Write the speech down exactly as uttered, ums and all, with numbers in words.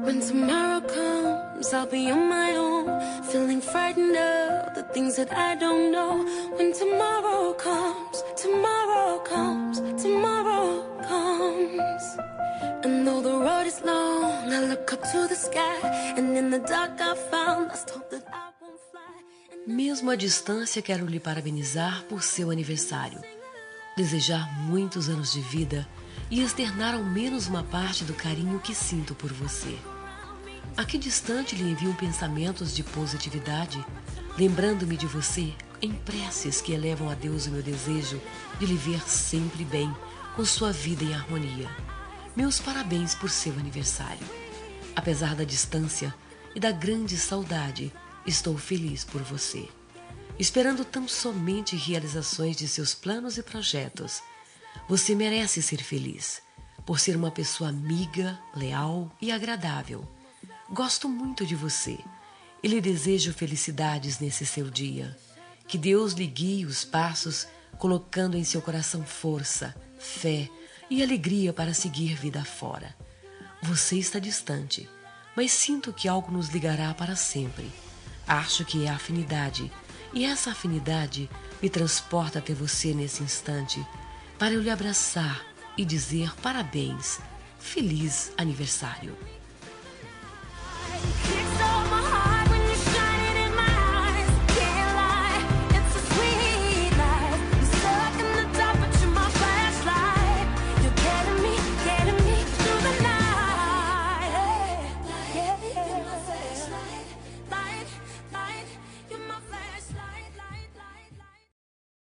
When tomorrow comes, I'll be on my own, feeling frightened of the things that I don't know. When tomorrow comes, tomorrow comes, tomorrow comes. And though the road is long, I look up to the sky, and in the dark I found lost hope that I won't fly. Mesmo à distância, quero lhe parabenizar por seu aniversário, desejar muitos anos de vida e externar ao menos uma parte do carinho que sinto por você. Aqui distante lhe envio pensamentos de positividade, lembrando-me de você em preces que elevam a Deus o meu desejo de lhe ver sempre bem, com sua vida em harmonia. Meus parabéns por seu aniversário. Apesar da distância e da grande saudade, estou feliz por você, esperando tão somente realizações de seus planos e projetos. Você merece ser feliz, por ser uma pessoa amiga, leal e agradável. Gosto muito de você e lhe desejo felicidades nesse seu dia. Que Deus lhe guie os passos, colocando em seu coração força, fé e alegria para seguir vida fora. Você está distante, mas sinto que algo nos ligará para sempre. Acho que é a afinidade, e essa afinidade me transporta até você nesse instante, para eu lhe abraçar e dizer parabéns, feliz aniversário.